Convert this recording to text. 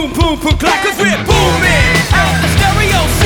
boom, boom, boom, clap, cause we're booming out the stereo